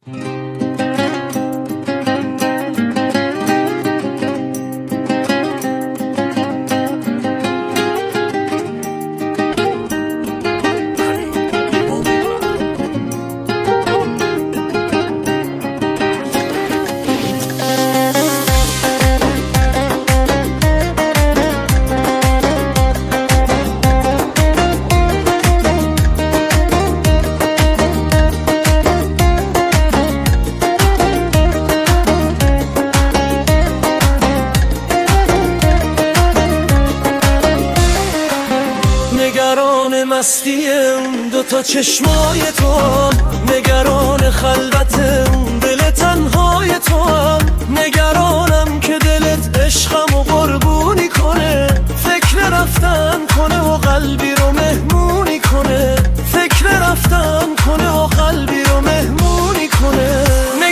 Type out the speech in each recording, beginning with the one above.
نگران مستی اون دوتا چشمای تو هم، نگران خلوت اون دل تنهای تو هم، نگرانم که دلت عشقم و قربونی کنه، فکر رفتن کنه و قلبی رو مهمونی کنه، فکر رفتن کنه و قلبی رو مهمونی کنه.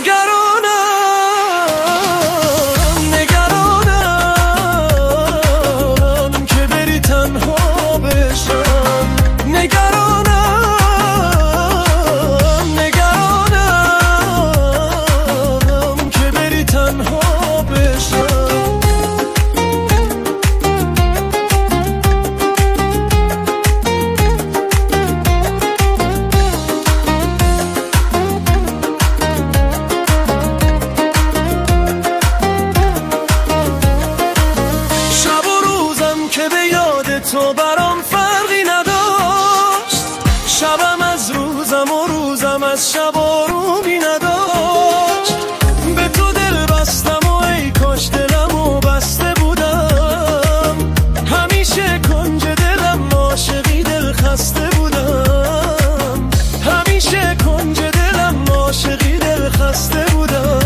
نگرانم که بری تنها بشم، نگرانم که بری تنها بشم. شب و روزم که به یاد تو برام فرقی نداشت، شبم از روزم و روزم از شب آرومی نداشت، به تو دل بستم و ای کاش دلمو بسته بودم، همیشه کنج دلم عاشقی دل خسته بودم، همیشه کنج دلم عاشقی دل خسته بودم.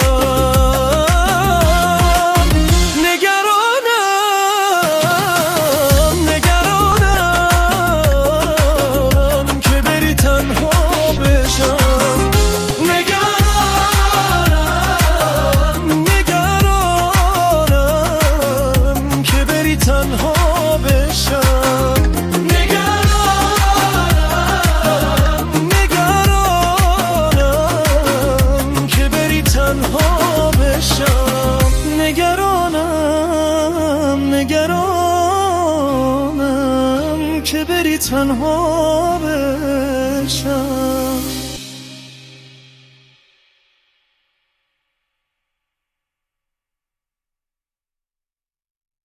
تنها بشم، نگرانم که بری تنها بشم، نگرانم که بری تنها بشم.